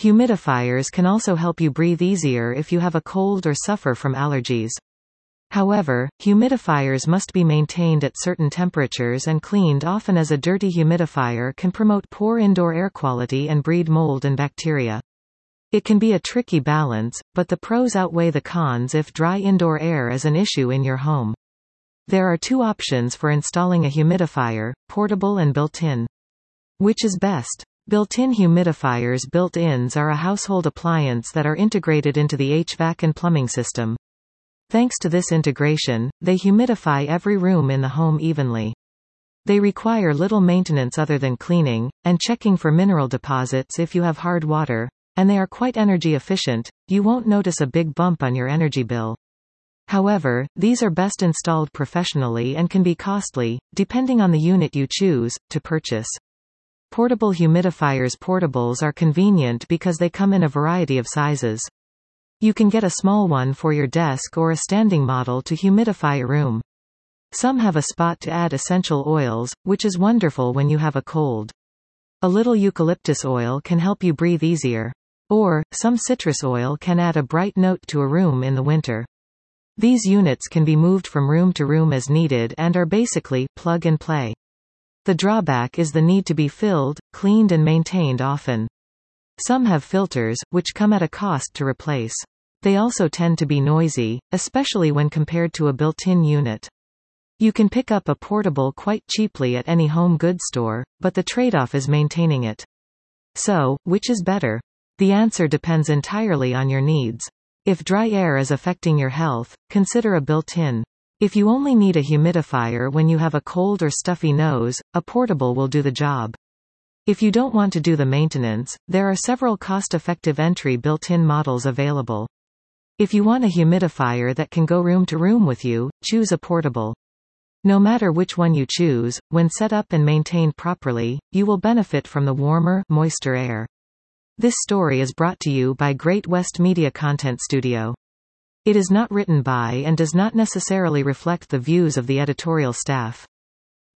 Humidifiers can also help you breathe easier if you have a cold or suffer from allergies. However, humidifiers must be maintained at certain temperatures and cleaned often, as a dirty humidifier can promote poor indoor air quality and breed mold and bacteria. It can be a tricky balance, but the pros outweigh the cons if dry indoor air is an issue in your home. There are two options for installing a humidifier: portable and built-in. Which is best? Built-in humidifiers. Built-ins are a household appliance that are integrated into the HVAC and plumbing system. Thanks to this integration, they humidify every room in the home evenly. They require little maintenance other than cleaning, and checking for mineral deposits if you have hard water, and they are quite energy efficient. You won't notice a big bump on your energy bill. However, these are best installed professionally and can be costly, depending on the unit you choose to purchase. Portable humidifiers. Portables are convenient because they come in a variety of sizes. You can get a small one for your desk or a standing model to humidify a room. Some have a spot to add essential oils, which is wonderful when you have a cold. A little eucalyptus oil can help you breathe easier. Or, some citrus oil can add a bright note to a room in the winter. These units can be moved from room to room as needed and are basically plug and play. The drawback is the need to be filled, cleaned and maintained often. Some have filters, which come at a cost to replace. They also tend to be noisy, especially when compared to a built-in unit. You can pick up a portable quite cheaply at any home goods store, but the trade-off is maintaining it. So, which is better? The answer depends entirely on your needs. If dry air is affecting your health, consider a built-in. If you only need a humidifier when you have a cold or stuffy nose, a portable will do the job. If you don't want to do the maintenance, there are several cost-effective entry built-in models available. If you want a humidifier that can go room to room with you, choose a portable. No matter which one you choose, when set up and maintained properly, you will benefit from the warmer, moister air. This story is brought to you by Great West Media Content Studio. It is not written by and does not necessarily reflect the views of the editorial staff.